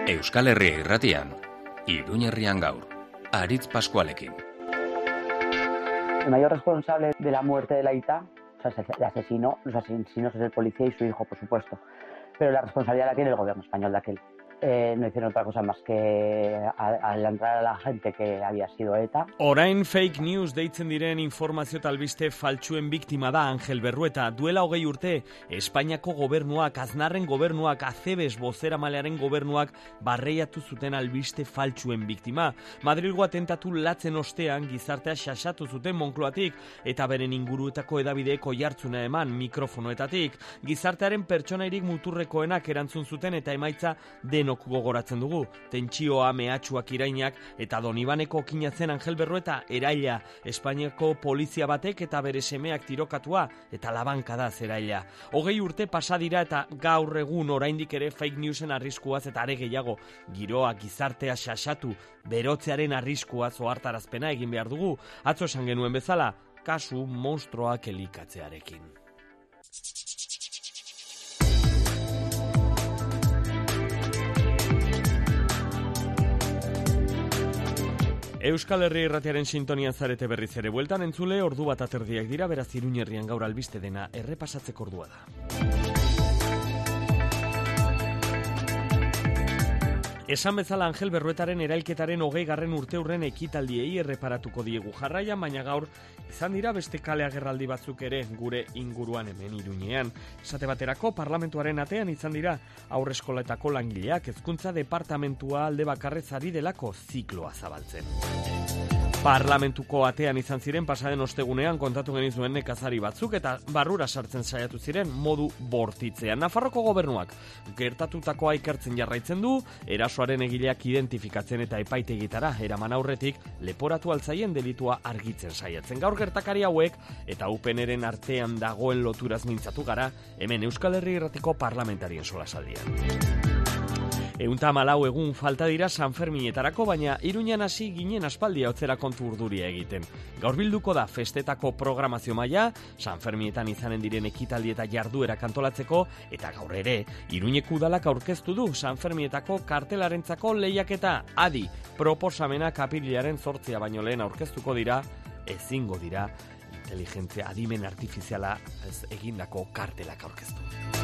Euskal Herria Irratian, Iruñerrian gaur, Aritz Pascualekin. El mayor responsable de la muerte de Laita, o sea, el asesino, los asesinos es el policía y su hijo, por supuesto. Pero la responsabilidad la tiene el gobierno español de aquel. No hicieron otra cosa más que adelantar a la gente que había sido ETA. Orain fake news deitzen diren informazio talbiste faltsuen biktima da Angel Berrueta. Duela 20 urte, Espainiako gobernuak, Aznarren gobernuak, Acebes bozeramalearen gobernuak barreiatu zuten albiste faltsuen biktima. Madrilgo atentatu latzen ostean gizartea xaxatu zuten Moncloatik eta beren inguruetako edabideek oihartzuna eman mikrofonoetatik. Gizartearen pertsonairik muturrekoenak erantzun zuten eta emaitza denok gogoratzen dugu. Tentsioa, mehatxuak, irainak eta Donibaneko okinatzen Angel Berrueta eraila, Espainiako polizia batek eta bere semeak tirokatua eta labankada zeraila. 20 urte pasa dira eta gaur egun oraindik ere fake newsen arriskuaz eta are gehiago giroa, gizartea xaxatu, berotzearen arriskuaz ohartarazpena egin behar dugu. Atzo esan genuen bezala, kasu monstruoak elikatzearekin. Euskal Herria Irratiaren sintonian zarete berriz ere bueltan entzule, ordu bat aterdiak dira, beraz Iruñerrian gaur albiste dena errepasatzeko ordua da. Esan bezala Angel Berruetaren erailketaren 20. urteurren ekitaldiei erreparatuko diegu jarraian, baina gaur izan dira beste kale agerraldi batzuk ere gure inguruan hemen Iruñean. Esate baterako parlamentuaren atean izan dira haurreskoletako langileak hezkuntza departamentua alde bakarrez ari delako zikloa zabaltzen. Parlamentuko atean izan ziren pasaden ostegunean kontatu genizuen nekazari batzuk eta barrura sartzen saiatu ziren modu bortitzean. Nafarroko gobernuak gertatutakoa ikertzen jarraitzen du, erasoaren egileak identifikatzen eta epaitegitara eraman aurretik leporatu altzaien delitua argitzen saiatzen. Gaur gertakari hauek eta UPNren artean dagoen loturaz mintzatu gara hemen Euskal Herria Irratiko parlamentarien solasaldian. 114 egun falta dira San Ferminetarako, baina Iruñan hasi ginen aspaldia hotzera kontu urduria egiten. Gaur bilduko da festetako programazio maila, San Ferminetan izanen diren ekitaldi eta jarduera kantolatzeko, eta gaur ere, Iruñeko udalak aurkeztu du San Fermietako kartelarentzako lehiaketa. Adi, proposamenak apirilaren 8 baino lehen aurkeztuko dira, ezingo dira, inteligentzia adimen artifiziala egindako kartelak aurkeztu.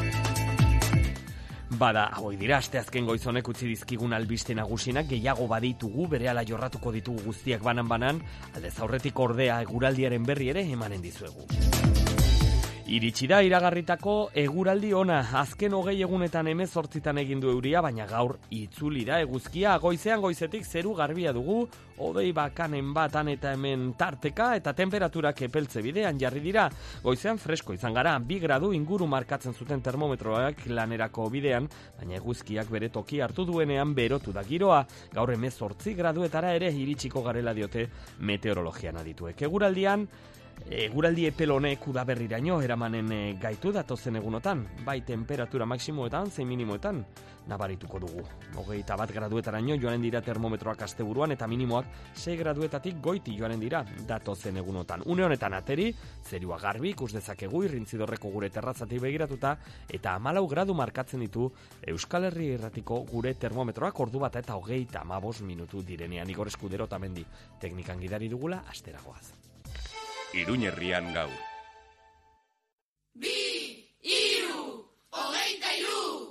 Bada, hoi dira, asteazken goizonek utzi dizkigun albiste nagusinak, gehiago baditugu, berehala jorratuko ditugu guztiak banan-banan, aldez aurretik ordea eguraldiaren berri ere emanen dizuegu. Iritsi da iragarritako eguraldi ona, azken 20 egunetan 18 egin du euria, baina gaur itzuli da eguzkia, goizetik zeru garbia dugu, hodei bakanen batan eta hemen tarteka eta temperaturak epeltze bidean jarri dira. Goizean fresko izan gara, 2 gradu inguru markatzen zuten termometroak lanerako bidean, baina eguzkiak bere toki hartu duenean berotu da giroa. Gaur 18 graduetara ere iritsiko garela diote meteorologian adituek. Eguraldi epelonek udaberriraino eramanen gaitu datozen egunotan, bai temperatura maksimoetan, zein minimoetan, nabarituko dugu. 21 graduetaraino joanen dira termometroak asteburuan eta minimoak 6 graduetatik goiti joanen dira datozen egunotan. Une honetan ateri, zerua garbi ikus dezakegu irrintzidorreko gure terrazatik begiratuta eta 14 gradu markatzen ditu Euskal Herria Irratiko gure termometroak ordu bat eta 35 minutu direnean. Igor Eskudero tamendi teknikan gidari dugula asteragoaz. Iruñerrian gaur. 2, 3, 23.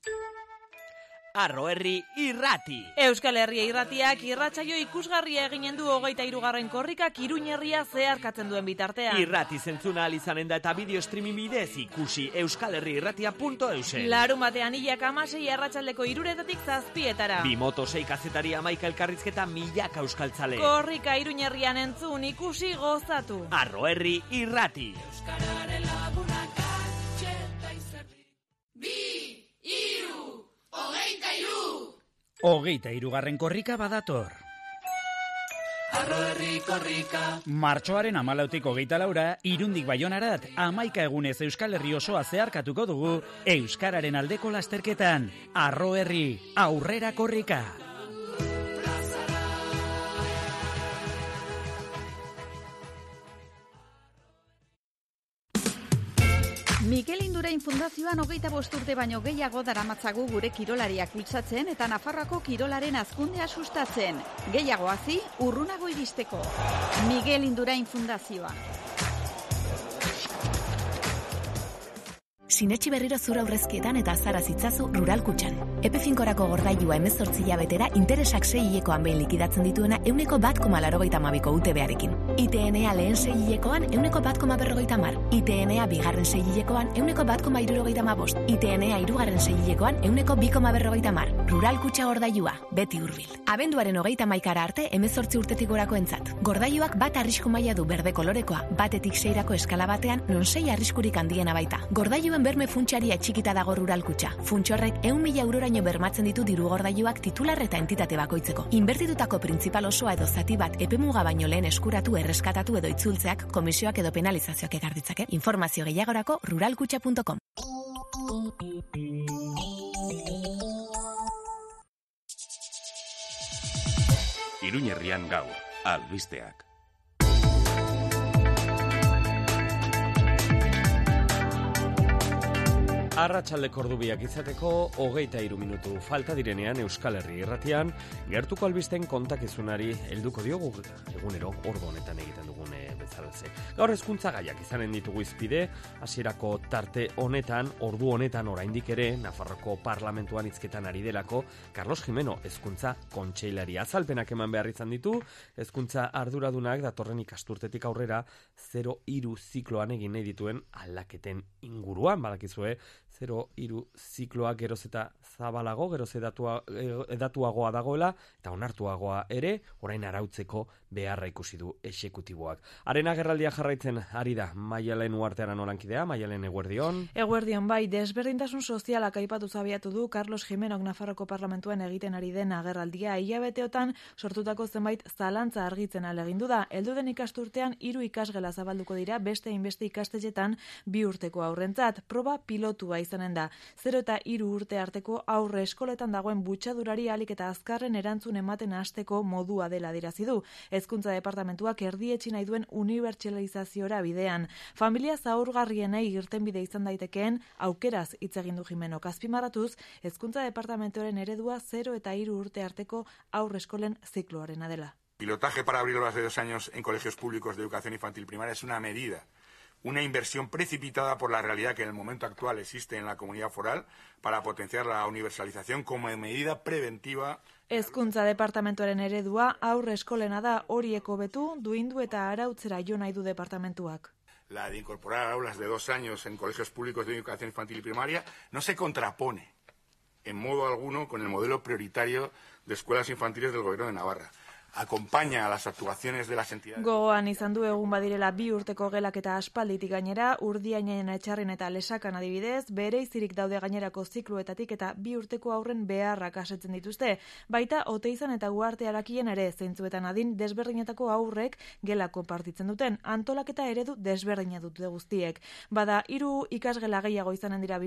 Arro Herri Irrati. Euskal Herria Irratiak irratsaio ikusgarria eginen du 23. korrikak Iruñerria zeharkatzen duen bitartean. Irrati zentzuna alizanen da eta bideo streaming bidez ikusi euskalherriirratia.eusen. Larumatean 16 arratsaldeko 3:00 7:00. Bimoto 6 kazetari 11 elkarrizketa milaka euskaltzale. Korrika Iruñerrian entzun, ikusi, gozatu. Arro Herri Irrati. Euskararen lagunak atxeta izerri. 2, 3, 23. korrika badator. Arro Herri korrika. Martxoaren 14tik 24 Irundik Baionarat 11 egunez Euskal Herri osoa zeharkatuko dugu euskararen aldeko lasterketan. Arro Herri, aurrera korrika. Mikel Indurain Fundazioan 25 urte baino gehiago daramatzagu gure kirolariak bultzatzen eta Nafarroako kirolaren hazkundea sustatzen. Gehiago hazi, urrunago iristeko. Mikel Indurain Fundazioa. Sinetxi berriro zura aurrezkietan eta azara zitzazu Rural Kutxan. Epe finkorako gordailua 18 hilabetera interesak 6 hilekoan behin likidatzen dituena 1,82ko UTB-arekin. ITNA lehen 6 hilekoan 1,150. ITNA bigarren 6 hilekoan 1,175. ITNA hirugarren 6 hilekoan 1,250. Rural Kutxa gordailua, beti hurbil. Abenduaren 31 arte 18 urtetik gorakoentzat. Gordailuak bat arrisku maila du berde kolorekoa, batetik 6rako eskala batean non 6 arriskurik handiena baita. Gordailuen berme funtsaria txikita dago Rural Kutxa. Funtsorrek 100.000 euroraino bermatzen ditu diru gordailuak titular eta entitate bakoitzeko. Inbertitutako printzipal osoa edo zati bat epemuga baino lehen eskuratu, erreskatatu edo itzultzeak komisioak edo penalizazioak ekar ditzake. Informazio gehiagorako ruralkutxa.com. Iruñerrian gaur, albisteak. Arratsaldeko ordubiak izateko 23 minutu falta direnean Euskal Herri irratian gertuko albisten kontakizunari helduko diogu egunero ordu honetan egiten dugun bezalaxe. Gaur hezkuntza gaiak izanen ditugu izpide, hasierako tarte honetan, ordu honetan oraindik ere Nafarroko Parlamentuan hizketan ari delako Carlos Jimeno hezkuntza kontseilari azalpenak eman behar izan ditu. Hezkuntza arduradunak datorren ikasturtetik aurrera 0-3 zikloan egin nahi dituen aldaketen inguruan, badakizue 0-3 zikloa geroz eta zabalago, geroz edatuagoa dagoela, eta onartuagoa ere, orain arautzeko beharra ikusi du exekutiboak. Haren agerraldia jarraitzen ari da, Maialen Uartearan olankidea, Maialen eguerdion. Eguerdion bai, desberdintasun sozialak aipatu zabiatu du Carlos Jimenok Nafarroko Parlamentuan egiten ari den agerraldia. Hilabeteotan sortutako zenbait zalantza argitzen ahalegindu da. Heldu den ikasturtean 3 ikasgela zabalduko dira beste inbeste ikastetxetan 2 urteko haurrentzat. Proba pilotua izanen da. 0 eta 3 urte arteko aurre eskoletan dagoen butxadurari ahalik eta azkarren erantzun ematen hasteko modua dela adierazi du. Hezkuntza departamentuak erdietsi nahi duen unibertsalizaziora bidean. Familia zaurgarrienei irtenbide izan daitekeen aukeraz hitz egin du Jimenok. Azpimarratuz, Hezkuntza departamentuaren eredua 0 eta 3 urte arteko aurre eskolen zikloarena dela. Pilotaje para abrirlo hace 2 años en colegios públicos de educación infantil primaria es una medida, una inversión precipitada por la realidad que en el momento actual existe en la comunidad foral para potenciar la universalización como medida preventiva. Hezkuntza departamentuaren eredua aurre eskolena da, horiek hobetu, duindu eta arautzera jo nahi du departamentuak. La de incorporar aulas de 2 años en colegios públicos de educación infantil y primaria no se contrapone en modo alguno con el modelo prioritario de escuelas infantiles del Gobierno de Navarra. Acompaña a las actuaciones de las entidades. Gogoan izan du egun badirela 2 urteko gelak eta aspalditik gainera, Urdiainen, Etxarren eta Lesakan adibidez, bereizirik daude gainerako zikloetatik eta 2 urteko aurren beharrak asetzen dituzte. Baita Oteizan eta Uarte Arakien ere zeintzuetan adin desberdinetako aurrek gela konpartitzen duten, antolaketa eredu desberdina dute guztiek. Bada 3 ikasgela gehiago izanen dira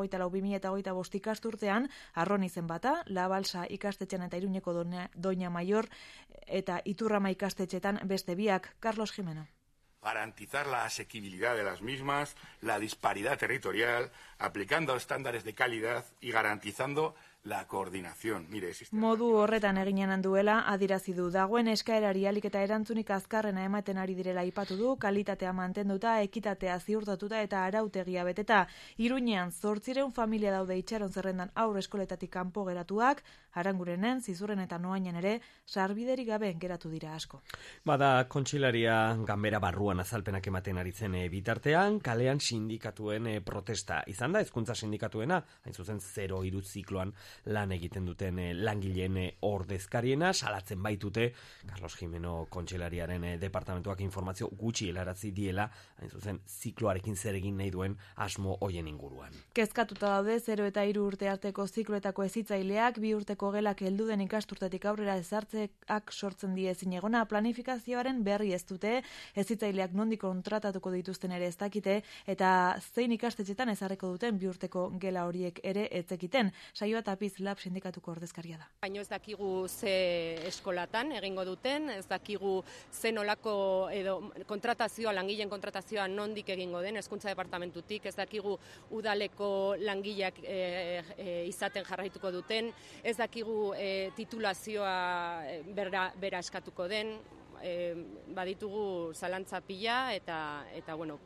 2024-2025 ikasturtean, Arroni zen bata, La Balsa ikastetxean eta Iruñeko Doña Mayor eta Iturrama ikastetxetan beste biak. Carlos Jimeno. Garantizar la asequibilidad de las mismas, la disparidad territorial, aplicando estándares de calidad y garantizando la coordinación. Mire, modu horretan eginen duela adirazi du. Dagoen eskaerari ahalik eta erantzunik azkarrena ematen ari direla aipatu du, kalitatea mantenduta, ekitatea ziurtatuta eta arautegia beteta. Iruñean 800 familia daude itxaron zerrendan aurre eskoletatik kanpo geratuak, Arangurenen, Zizurren eta Noainen ere sarbiderik gabe geratu dira asko. Bada kontsilaria ganbera barruan azalpenak ematen aritzen bitartean, kalean sindikatuen protesta izan da, hezkuntza sindikatuena, hain zuzen 0-3 zikloan lan egiten duten langileen ordezkariena, salatzen baitute Carlos Jimeno kontseilariaren departamentuak informazio gutxi helarazi diela, hain zuzen zikloarekin zer egin nahi duen asmo hoien inguruan. Kezkatuta daude 0 eta 3 urte arteko zikloetako hezitzaileak, 2 urteko gelak heldu den ikasturtetik aurrera ezartzeak sortzen die ezinegona, planifikazioaren berri ez dute, hezitzaileak nondik kontratatuko dituzten ere ez dakite, eta zein ikastetxetan ezarriko duten 2 urteko gela horiek ere ez zekiten. Saioa Tapiz Lab sindikatuko ordezkaria da. Baina ez dakigu ze eskolatan egingo duten, ez dakigu ze nolako edo langileen kontratazioa nondik egingo den hezkuntza departamentutik, ez dakigu udaleko langileak izaten jarraituko duten, ez dakigu titulazioa bera eskatuko den, baditugu zalantza pila eta bueno,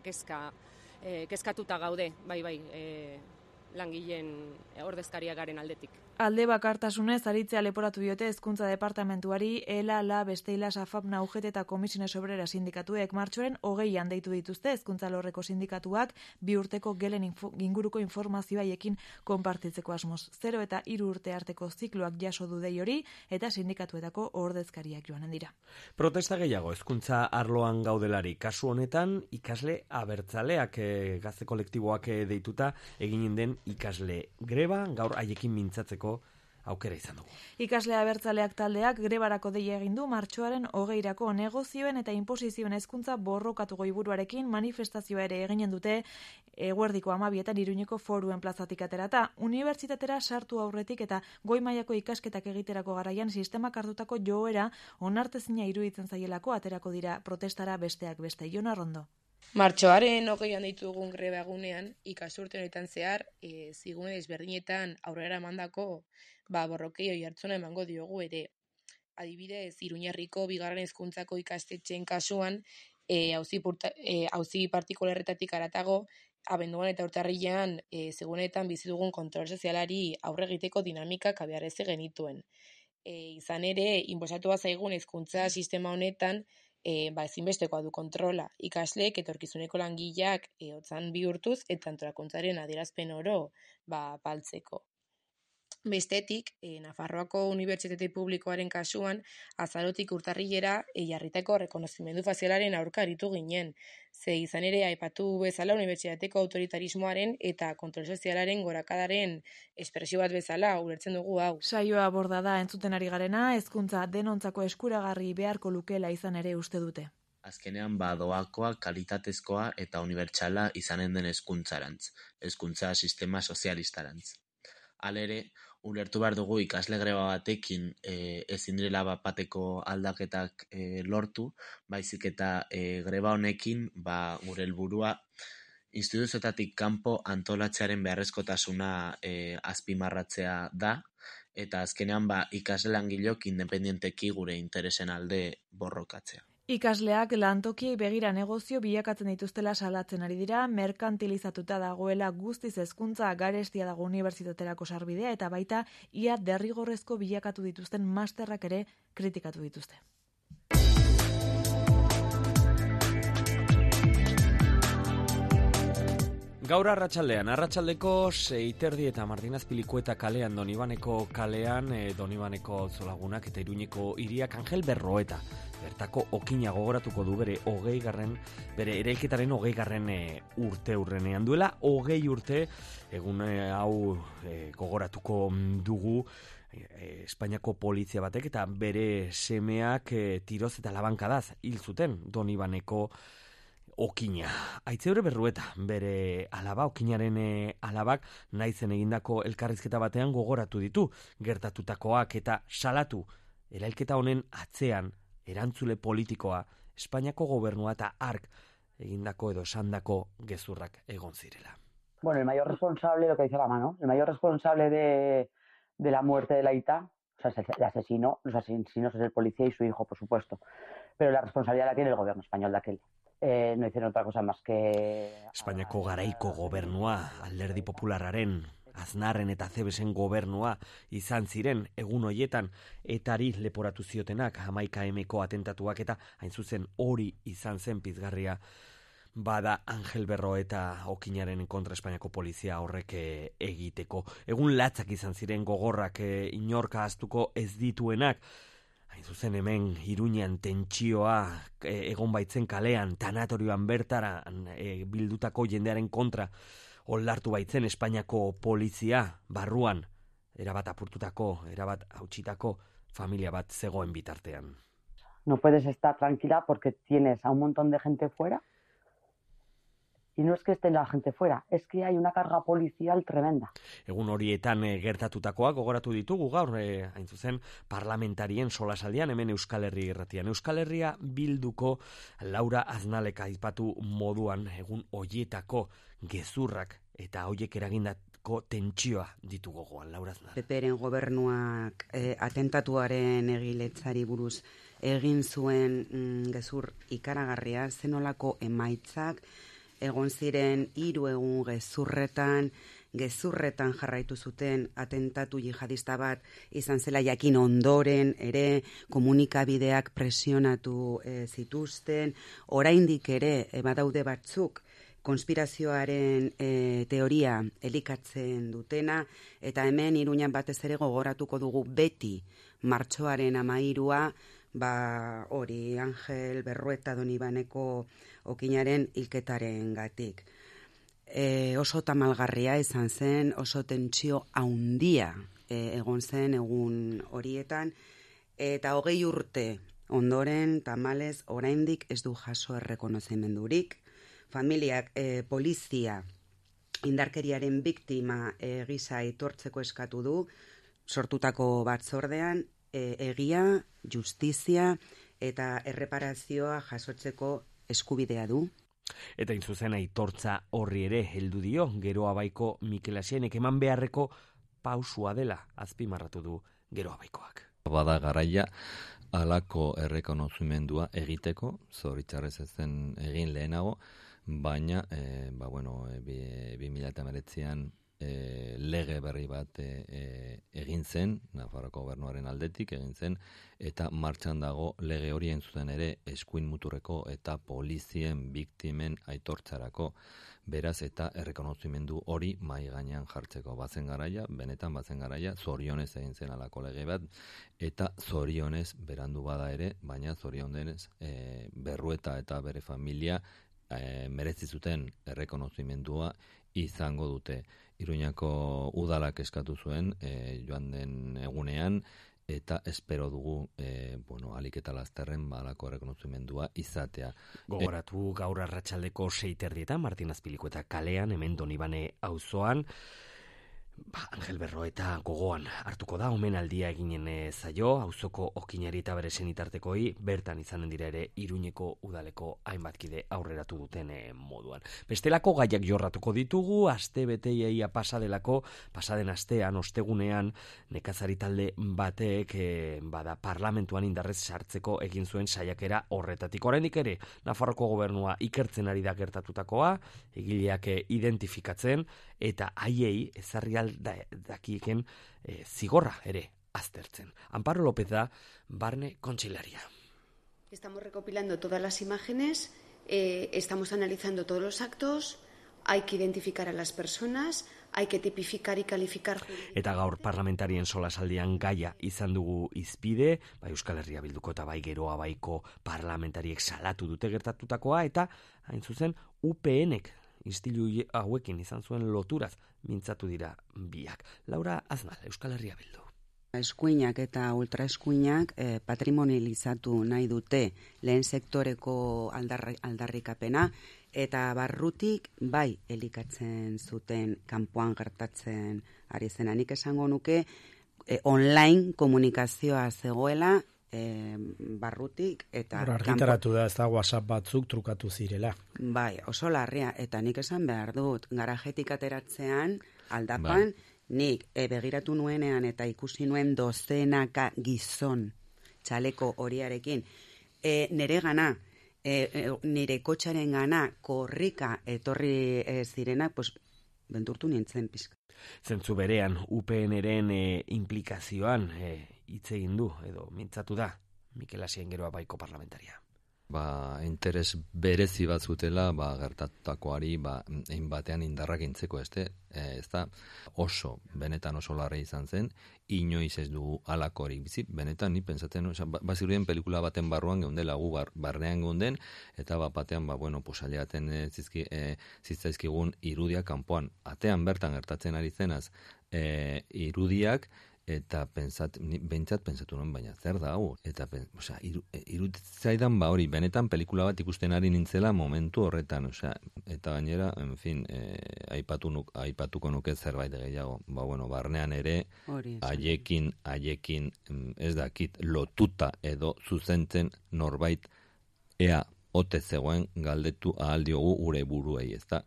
kezkatuta gaude, bai, langileen ordezkaria garen aldetik. Alde bakartasunez aritzea leporatu diote hezkuntza departamentuari ELA, LAB, Esteila, SAFAPNA, UGT eta Komisiones Obrera sindikatuek martxoaren 20an deitu dituzte hezkuntza alorreko sindikatuak 2 urteko gelen inguruko informazioa haiekin konpartitzeko asmoz. 0 eta 3 urte arteko zikloak jaso du dei hori eta sindikatuetako ordezkariak joanen dira. Protesta gehiago hezkuntza arloan gaudelari, kasu honetan ikasle abertzaleak gazte kolektiboak deituta eginen den ikasle greba, gaur haiekin mintzatzeko aukera izan dugu. Ikasle abertzaleak taldeak grebarako deia egin du martxoaren 20irako negozioen eta inposizioen hezkuntza borrokatu goiburuarekin manifestazioa ere eginen dute eguerdiko 12etan Iruñeko Foruen plazatik aterata. Unibertsitatera sartu aurretik eta goi mailako ikasketak egiterako garaian sistemak hartutako joera onartezina iruditzen zaielako aterako dira protestara besteak beste. Jon Arrondo. Martxoaren 20an ditugun greba egunean, ikasturte honetan zehar, zigune desberdinetan aurrera emandako borrokei oihartzuna emango diogu ere. Adibidez, Iruñerriko bigarren hezkuntzako ikastetxeen kasuan, auzi partikularretatik haratago, abenduan eta urtarrilean zigunetan bizi dugun kontrol sozialari aurre egiteko dinamikak abiarazi genituen. Izan ere, inposatua zaigun hezkuntza sistema honetan, ezinbestekoa du kontrola. Ikasleek etorkizuneko langileak hotzan bihurtuz eta antolakuntzaren adierazpen oro paltzeko. Bestetik, Nafarroako Unibertsitate Publikoaren kasuan, azarotik urtarrilera jarritako rekonozimendu fazialaren aurka aritu ginen. Ze izan ere, aipatu bezala unibertsitateko autoritarismoaren eta kontrol sozialaren gorakadaren espresio bat bezala ulertzen dugu hau. Saioa borda da entzuten ari garena, hezkuntza denontzako eskuragarri beharko lukela izan ere uste dute. Azkenean doakoa, kalitatezkoa eta unibertsala izanen den hezkuntzarantz, hezkuntza sistema sozialistarantz. Halere, ulertu behar dugu ikasle greba batekin ezin direla bateko aldaketak lortu, baizik eta greba honekin gure helburua instituzioetatik kanpo antolatzearen beharrezkotasuna azpimarratzea da, eta azkenean ikasle langileok independienteki gure interesen alde borrokatzea. Ikasleak lantokiei begira negozio bilakatzen dituztela salatzen ari dira, merkantilizatuta dagoela guztiz hezkuntza garestia dago unibertsitaterako sarbidea eta baita ia derrigorrezko bilakatu dituzten masterrak ere kritikatu dituzte. Gaur arratsaldeko 6:30 eta Martin Azpilikueta kalean, Donibaneko kalean, Donibaneko auzolagunak eta Iruñeko hiriak Angel Berroeta bertako okina gogoratuko du bere erailketaren 20. urte urrenean. Duela 20 urte egun hau gogoratuko dugu Espainiako polizia batek eta bere semeak tiroz eta labankadaz hil zuten Donibaneko okina. Aitziber Berrueta, bere alaba, okinaren alabak, naizen egindako elkarrizketa batean gogoratu ditu gertatutakoak eta salatu erailketa honen atzean erantzule politikoa, Espainiako gobernua eta hark egindako edo esandako gezurrak egon zirela. Bueno, el mayor responsable, lo que dice la mano, el mayor responsable de la muerte de la Ita, o sea, el asesino, los asesinos es el policía y su hijo, por supuesto, pero la responsabilidad la tiene el gobierno español de aquel. No hicieron otra cosa más que... Espainiako garaiko gobernua, Alderdi Popularraren, Aznarren eta Zebesen gobernua izan ziren egun hoietan etari leporatu ziotenak 11Mko atentatuak eta hain zuzen hori izan zen pizgarria bada Angel Berroeta okinaren kontra Espainiako polizia horrek egiteko. Egun latzak izan ziren gogorrak inorka ahaztuko ez dituenak. Hain zuzen hemen Iruñean tentsioa egon baitzen kalean, tanatorioan bertara bildutako jendearen kontra oldartu baitzen Espainiako polizia barruan, erabat apurtutako, erabat hautsitako familia bat zegoen bitartean. No puedes estar tranquila porque tienes a un montón de gente fuera Y no es que esté la gente fuera, es que hay una carga policial tremenda. Egun horietan gertatutakoak gogoratu ditugu gaur, hain zuzen, parlamentarien solasaldian hemen Euskal Herri irratian. Euskal Herria Bilduko Laura Aznalek aipatu moduan egun hoietako gezurrak eta hoiek eragindako tentsioa ditu gogoan, Laura Aznalek. PPren gobernuak atentatuaren egiletzari buruz egin zuen gezur ikaragarria, zenolako emaitzak, egon ziren 3 egun gezurretan jarraitu zuten atentatu jihadista bat izan zela jakin ondoren ere komunikabideak presionatu zituzten, oraindik ere badaude batzuk konspirazioaren teoria elikatzen dutena, eta hemen Iruñan batez ere gogoratuko dugu beti martxoaren 13, hori Angel Berrueta Donibaneko okinaren hilketaren gatik. Oso tamalgarria izan zen, oso tentsio haundia egon zen egun horietan, eta 20 urte ondoren tamalez oraindik ez du jaso errekonozimendurik. Familiak polizia indarkeriaren biktima gisa aitortzeko eskatu du, sortutako batzordean, egia, justizia eta erreparazioa jasotzeko eskubidea du. Eta intzuzen aitortza horri ere heldu dio, Gero Abaiko Mikel Asienek eman beharreko pausua dela azpimarratu du Gero Abaikoak. Bada garaia halako errekonozimendua egiteko, zoritxarrez ez zen egin lehenago, baina 2019an lege berri bat egin zen, Nafarroko gobernuaren aldetik egin zen, eta martxan dago lege hori entzuten ere eskuin muturreko eta polizien biktimen aitortzarako, beraz eta errekonozimendu hori mahai gainean jartzeko benetan bazen garaia, zorionez egin zen alako lege bat, eta zorionez berandu bada ere, baina zorionez Berrueta eta bere familia merezi zuten errekonozimendua izango dute. Iruñako udalak eskatu zuen joan den egunean, eta espero dugu alik eta lasterren balako errekonozimendua izatea. Gogoratu gaur arratsaldeko 6:30 Martin Azpilikueta kalean, hemen Donibane auzoan, Angel Berroeta gogoan hartuko da, omenaldia eginen zaio, auzoko okinari eta bere senitartekoi, bertan izanen dira ere Iruñeko udaleko hainbat kide aurreratu duten moduan. Bestelako gaiak jorratuko ditugu, aste beteiaia pasaden astean, ostegunean, nekazari talde batek parlamentuan indarrez sartzeko egin zuen saiakera horretatik. Oraindik ere, Nafarroko gobernua ikertzen ari da gertatutakoa, egileak identifikatzen, eta haiei ezarri dakieken zigorra ere aztertzen. Amparo López da Barne Kontseilaria. Estamos recopilando todas las imágenes, estamos analizando todos los actos, hay que identificar a las personas, hay que tipificar y calificar. Eta gaur parlamentarien solasaldian gaia izan dugu izpide, bai Euskal Herria Bilduko eta bai Gero Abaiko parlamentariek salatu dute gertatutakoa, eta hain zuzen UPNek istilu hauekin izan zuen loturaz mintzatu dira biak. Laura Aznal, Euskal Herria Bildu. Eskuinak eta ultraeskuinak patrimonializatu nahi dute lehen sektoreko aldarrikapena, eta barrutik bai elikatzen zuten kanpoan gertatzen ari zena. Nik esango nuke online komunikazioa zegoela barrutik eta argitaratu da, ez da WhatsApp batzuk trukatu zirela. Bai, oso larria, eta nik esan behar dut, garajetik ateratzean aldapan, nik begiratu nuenean eta ikusi nuen dozenaka gizon txaleko horiarekin, nire gana, nire kotxaren gana korrika etorri zirenak, benturtu nintzen pizka. Zentzu berean, UPNren implikazioan hitz egin du, edo mintzatu da, Mikel Asien Gero Abaiko parlamentaria. Interes berezi bat zutela, gertatutakoari, egin batean indarrak intzeko, ez da oso, benetan oso larri izan zen, inoiz ez dugu alakorik bizi, benetan ni pentsatzen, bazirudien pelikula baten barruan geundela, gu barnean geunden, eta batean, aliaten zitzaizkigun irudiak kanpoan, atean bertan gertatzen ari zenaz, irudiak, eta behintzat pentsatu nuen, baina zer da hau? Eta, iruditzaidan hori, benetan pelikula bat ikusten ari nintzela momentu horretan, eta gainera, en fin, aipatuko nuke zerbait gehiago. Barnean ere, haiekin, ez dakit, lotuta edo zuzentzen norbait ea ote zegoen galdetu ahal diogu gure buruei, ezta?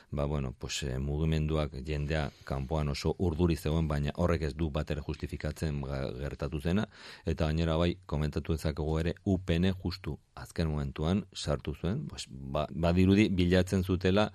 Mugimenduak jendea kanpoan oso urduri zegoen, baina horrek ez du batere justifikatzen gertatu zena, eta gainera bai, komentatu ezakegu ere, UPN justu azken momentuan sartu zuen, badirudi bilatzen zutela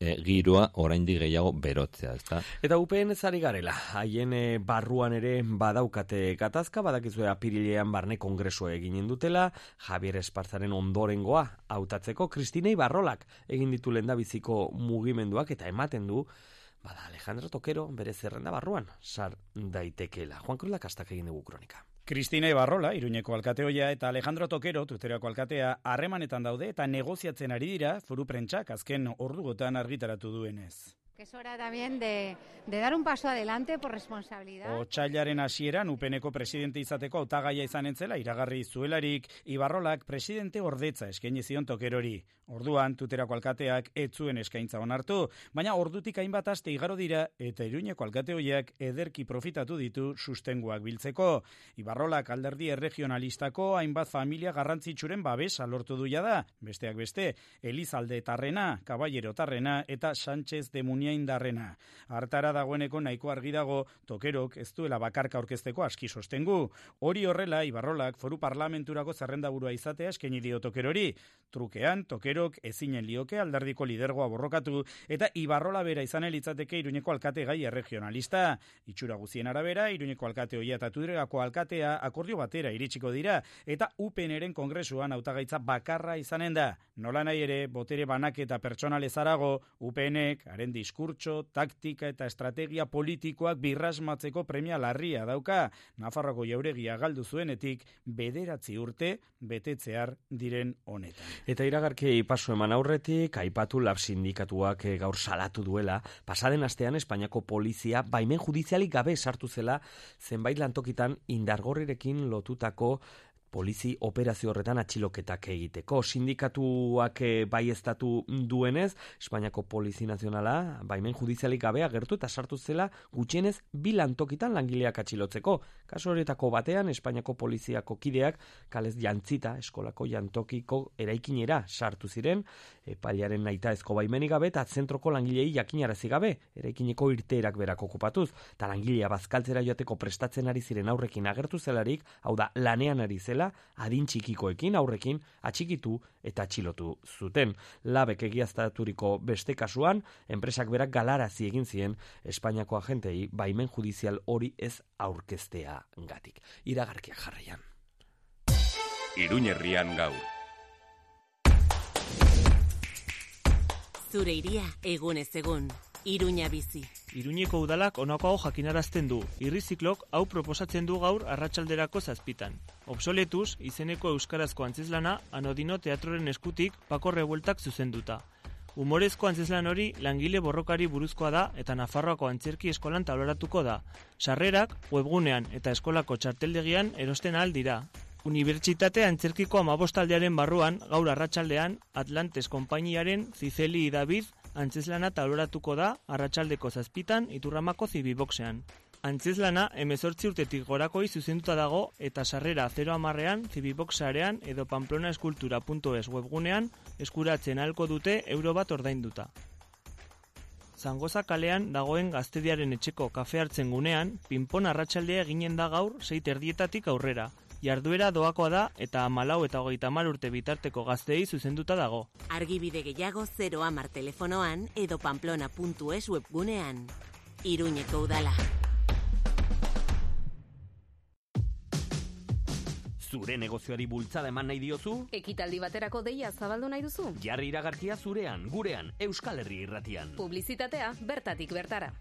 giroa oraindik gehiago berotzea, ezta? Eta UPN ezari garela, haien barruan ere badaukate gatazka, badakizue apirilean barne kongresua eginen dutela, Javier Esparzaren ondorengoa hautatzeko, Kristina Ibarrolak egin ditu lehendabiziko mugimenduak eta ematen du, Alejandro Tokero bere zerrenda barruan sar daitekeela. Juan Cruz Lakastak egin dugu kronika. Kristina Ibarrola, Iruñeko alkateoia, eta Alejandro Tokero, Tuterako alkatea, harremanetan daude eta negoziatzen ari dira Foru Prentsak azken ordugotan argitaratu duenez. Es hora también de dar un paso adelante por responsabilidad. Otsailaren hasieran UPNeko presidente izateko hautagaia izanen zela iragarri zuelarik, Ibarrolak presidente ordetza eskaini zion Tokerori. Orduan Tuterako alkateak ez zuen eskaintza onartu, baina ordutik hainbat aste igaro dira eta Iruñeko alkateoiak ederki profitatu ditu sustengoak biltzeko. Ibarrolak alderdi erregionalistako hainbat familia garrantzitsuren babesa lortu du jada, besteak beste, Elizalde Tarrena, Caballero Tarrena eta Sánchez de Muniaindarrena. Hartara dagoeneko nahiko argi dago Tokerok ez duela bakarka aurkezteko aski sostengu. Hori horrela, Ibarrolak Foru Parlamenturako zerrendaburua izatea eskaini dio Tokerori. Trukean, Tokerok ezinen lioke alderdiko lidergoa borrokatu eta Ibarrola bera izanen litzateke Iruñeko alkate gai erregionalista. Itxura guzien arabera, Iruñeko alkateoia eta Tuterako alkatea akordio batera iritsiko dira eta UPNren kongresuan hautagaitza bakarra izanen da. Nola nahi ere, botere banaketa pertsonalez harago, UPNek haren diskurtso, taktika eta estrategia politikoak birrasmatzeko premia larria dauka. Nafarroko jauregia galdu zuenetik 9 urte betetzear diren honetan. Eta iragarki paso eman aurretik, aipatu lab sindikatuak gaur salatu duela, pasaden astean Espainiako polizia baimen judizialik gabe sartu zela zenbait lantokitan indargorrirekin lotutako polizi operazio horretan atxiloketak egiteko. Sindikatuak baieztatu duenez, Espainiako Polizi Nazionala baimen judizialik gabe agertu eta sartu zela gutxienez 2 lantokitan langileak atxilotzeko. Kasu horietako batean, Espainiako poliziako kideak kalez jantzita eskolako jantokiko eraikinera sartu ziren, epailearen nahitaezko baimenik gabe eta zentroko langilei jakinarazi gabe, eraikineko irteerak berak okupatuz, eta langilea bazkaltzera joateko prestatzen ari ziren aurrekin agertu zelarik, hau da, lanean ari zela, adin txikikoekin aurrekin atxikitu eta atxilotu zuten. Labek egiaztaturiko beste kasuan, enpresak berak galarazi egin zien Espainiako agentei baimen judizial hori ez aurkeztea gatik. Iragarkiak jarraian. Iruñerrian gaur. Zure iria egunez egun. Iruña bizi. Iruñeko udalak honako hau jakinarazten du. Irriziklok hau proposatzen du gaur arratsalderako 7:00. Obsoletuz, izeneko euskarazko antzezlana Anodino Teatroren eskutik Pako Revueltak zuzenduta. Humorezko antzezlan hori langile borrokari buruzkoa da eta Nafarroako antzerki eskolan tauloratuko da. Sarrerak webgunean eta eskolako txarteldegian erosten ahal dira. Unibertsitate Antzerkiko 15 taldearen barruan gaur arratsaldean Atlantes konpainiaren Zizeli David antzezlana tauloratuko da arratsaldeko 7:00 Iturramako Zibiboxean. Antzezlana 18 urtetik gorakoi zuzenduta dago eta sarrera 010ean Zibiboxarean edo pamplonaskultura.es webgunean eskuratzen ahalko dute euro bat ordainduta. Zangoza kalean dagoen Gaztediaren etxeko kafe hartzen gunean, pinpon arratsaldea eginen da gaur 6:30 aurrera. Jarduera doakoa da eta 14 eta 30 urte bitarteko gazteei zuzenduta dago. Argibide gehiago 010 telefonoan edo pamplona.es webgunean. Iruñeko udala. Zure negozioari bultzada eman nahi diozu? Ekitaldi baterako deia zabaldu nahi duzu? Jarri iragarkia zurean, gurean, Euskal Herri Irratian. Publizitatea bertatik bertara.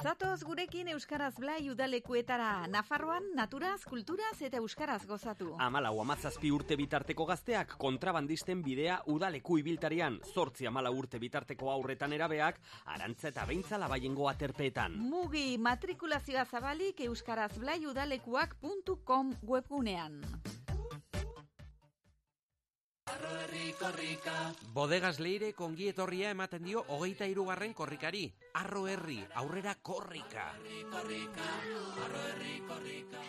Zatoz gurekin Euskaraz Blai udalekuetara. Nafarroan naturaz, kulturaz eta euskaraz gozatu. 14-17 urte bitarteko gazteak kontrabandisten bidea udaleku ibiltarian. 8-14 urte bitarteko aurretan erabeak Arantza eta Beintza Labaiengo aterpeetan. Mugi matrikulazioa zabalik euskarazblaiudalekuak.com webgunean. Bodegas Leire kongi etorria ematen dio 23. korrikari. Arro herri, aurrera korrika. Arro herri, korrika.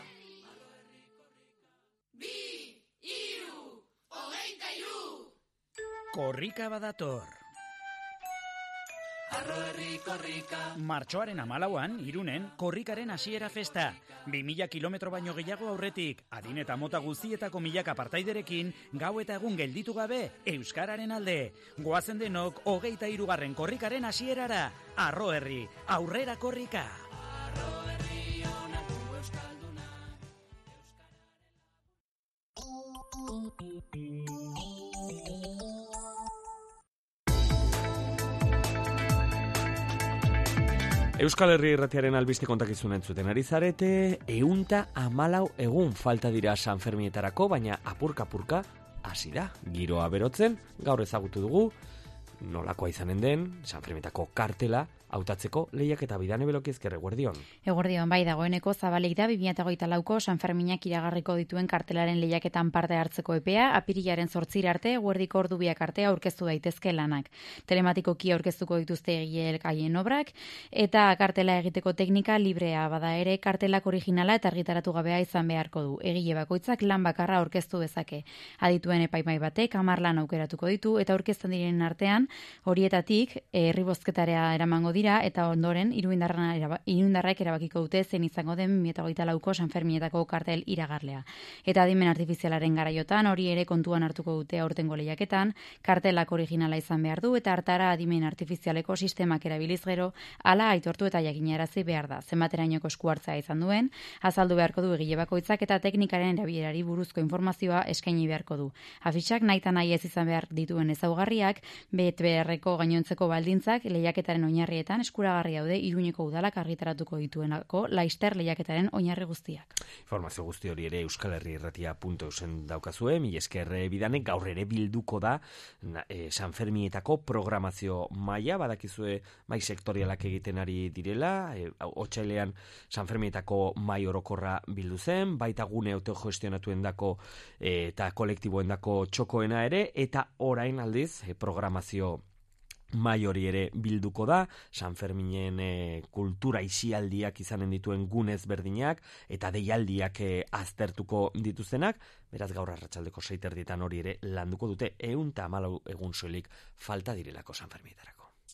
2, 3, 23. Korrika badator. Arro herri, korrika. Martxoaren 14an, Irunen, korrikaren hasiera festa. 2000 kilometro baino gehiago aurretik, adin eta mota guztietako milaka partaiderekin, gau eta egun gelditu gabe, euskararen alde. Goazen denok, 23. korrikaren hasierara. Arro herri, aurrera korrika. Arro herri, onartu euskalduna. Euskal Herri Irratiaren albiste kontakizun entzuten ari zarete, 114 egun falta dira San Fermietarako, baina apurka-apurka hasi da. Giroa berotzen, gaur ezagutu dugu, nolakoa izanen den, San Fermietako kartela, hautatzeko lehiak eta Bidane Belokiezker, eguerdion. Eguerdion, bai, dagoeneko zabalik da 2024ko San Ferminak iragarriko dituen kartelaren lehiaketan parte hartzeko epea, apirilaren 8 arte, eguerdiko ordu biak arte aurkeztu daitezke lanak. Telematikoki aurkeztuko dituzte egileek haien obrak, eta kartela egiteko teknika librea bada ere, kartelak originala eta argitaratu gabea izan beharko du. Egile bakoitzak lan bakarra aurkeztu dezake. Adituen epaimai batek 10 lan aukeratuko ditu, eta aurkezten diren artean, horietatik herri bozketara eramango dira, eta ondoren iruindarrak erabakiko dute zen izango den 2024ko San Fermietako kartel iragarlea. Eta adimen artifizialaren garaiotan hori ere kontuan hartuko dute aurtengo lehiaketan, kartelak originala izan behar du eta hartara adimen artifizialeko sistemak erabiliz gero, hala aitortu eta jakinarazi behar da. Zenbaterainoko esku hartzea izan duen, azaldu beharko du egile bakoitzak eta teknikaren erabilerari buruzko informazioa eskaini beharko du. Afitxak nahita nahi ez izan behar dituen ezaugarriak, BTR-ko gainontzeko baldintzak lehiaketaren oinarrietan eskuragarri daude Iruñeko udalak argitaratuko dituenako laister lehiaketaren oinarri guztiak. Informazio guzti hori ere euskalherriirratia.eusen daukazue, mila esker Bidane, gaur ere bilduko da San Fermietako programazio maila, badakizue mai sektorialak egiten ari direla, otsailean San Fermietako mai orokorra bildu zen, baita gune autogestionatuendako eta kolektiboendako txokoena ere, eta orain aldiz programazio mai hori ere bilduko da, San Ferminen kultura isialdiak izanen dituen gunez berdinak, eta deialdiak aztertuko dituztenak, beraz gaur arratsaldeko 6:00 hori ere landuko dute, 114 egun soilik falta direlako San Fermietarako.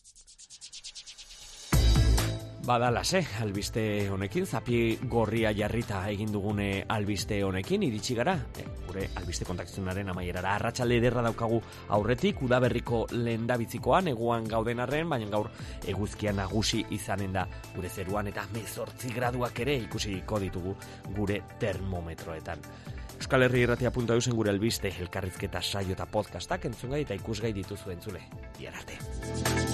Badalase, albiste honekin, zapi gorria jarrita egin dugune albiste honekin, iritsi gara, gure albiste kontakizunaren amaierara. Arratsalde ederra daukagu aurretik, udaberriko lehendabizikoa, neguan gauden arren, baina gaur eguzkia nagusi izanen da gure zeruan, eta 18 graduak ere ikusiko ditugu gure termometroetan. Euskalherriirratia.eusen gure albiste, elkarrizketa saio eta podcastak entzungai eta ikusgai dituzu entzule. Bihar arte.